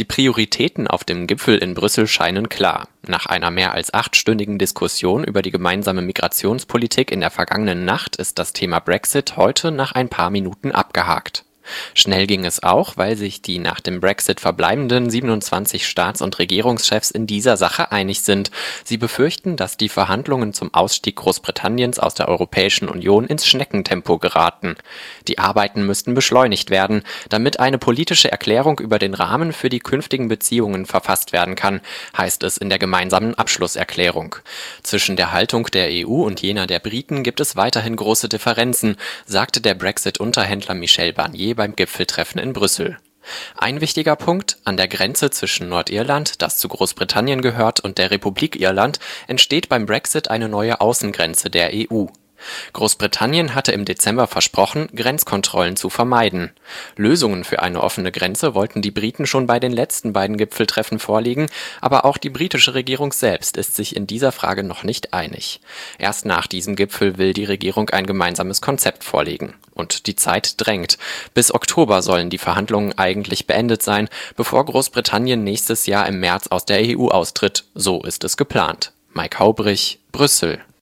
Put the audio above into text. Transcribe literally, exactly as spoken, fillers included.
Die Prioritäten auf dem Gipfel in Brüssel scheinen klar. Nach einer mehr als achtstündigen Diskussion über die gemeinsame Migrationspolitik in der vergangenen Nacht ist das Thema Brexit heute nach ein paar Minuten abgehakt. Schnell ging es auch, weil sich die nach dem Brexit verbleibenden siebenundzwanzig Staats- und Regierungschefs in dieser Sache einig sind. Sie befürchten, dass die Verhandlungen zum Ausstieg Großbritanniens aus der Europäischen Union ins Schneckentempo geraten. Die Arbeiten müssten beschleunigt werden, damit eine politische Erklärung über den Rahmen für die künftigen Beziehungen verfasst werden kann, heißt es in der gemeinsamen Abschlusserklärung. Zwischen der Haltung der E U und jener der Briten gibt es weiterhin große Differenzen, sagte der Brexit-Unterhändler Michel Barnier beim Gipfeltreffen in Brüssel. Ein wichtiger Punkt: An der Grenze zwischen Nordirland, das zu Großbritannien gehört, und der Republik Irland entsteht beim Brexit eine neue Außengrenze der E U. Großbritannien hatte im Dezember versprochen, Grenzkontrollen zu vermeiden. Lösungen für eine offene Grenze wollten die Briten schon bei den letzten beiden Gipfeltreffen vorlegen, aber auch die britische Regierung selbst ist sich in dieser Frage noch nicht einig. Erst nach diesem Gipfel will die Regierung ein gemeinsames Konzept vorlegen. Und die Zeit drängt. Bis Oktober sollen die Verhandlungen eigentlich beendet sein, bevor Großbritannien nächstes Jahr im März aus der E U austritt. So ist es geplant. Mike Haubrich, Brüssel.